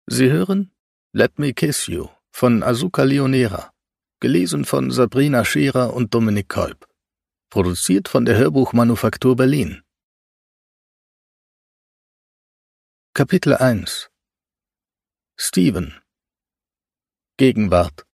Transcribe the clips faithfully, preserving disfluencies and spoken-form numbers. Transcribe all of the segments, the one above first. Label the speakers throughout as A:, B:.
A: Sie hören Let Me Kiss You von Asuka Leonera, gelesen von Sabrina Scherer und Dominik Kolb, produziert von der Hörbuchmanufaktur Berlin. Kapitel eins. Steven. Gegenwart.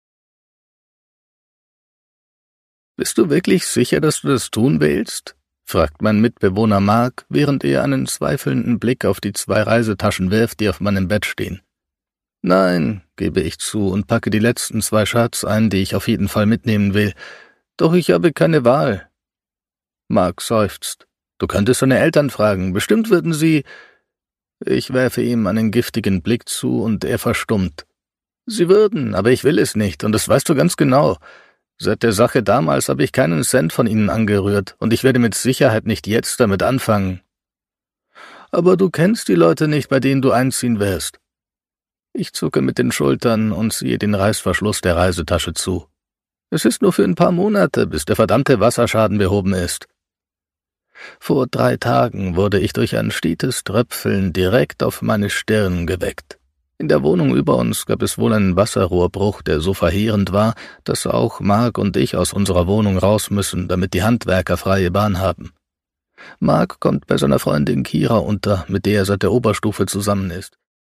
A: »Bist du wirklich sicher, dass du das tun willst?« fragt mein Mitbewohner Mark, während er einen zweifelnden Blick auf die zwei Reisetaschen wirft, die auf meinem Bett stehen. »Nein«, gebe ich zu und packe die letzten zwei Shirts ein, die ich auf jeden Fall mitnehmen will. »Doch ich habe keine Wahl.« Mark seufzt. »Du könntest deine Eltern fragen, bestimmt würden sie...« Ich werfe ihm einen giftigen Blick zu und er verstummt. »Sie würden, aber ich will es nicht, und das weißt du ganz genau. Seit der Sache damals habe ich keinen Cent von ihnen angerührt, und ich werde mit Sicherheit nicht jetzt damit anfangen.« »Aber du kennst die Leute nicht, bei denen du einziehen wirst.« Ich zucke mit den Schultern und ziehe den Reißverschluss der Reisetasche zu. »Es ist nur für ein paar Monate, bis der verdammte Wasserschaden behoben ist.« Vor drei Tagen wurde ich durch ein stetes Tröpfeln direkt auf meine Stirn geweckt. In der Wohnung über uns gab es wohl einen Wasserrohrbruch, der so verheerend war, dass auch Mark und ich aus unserer Wohnung raus müssen, damit die Handwerker freie Bahn haben. Mark kommt bei seiner Freundin Kira unter, mit der er seit der Oberstufe zusammen ist.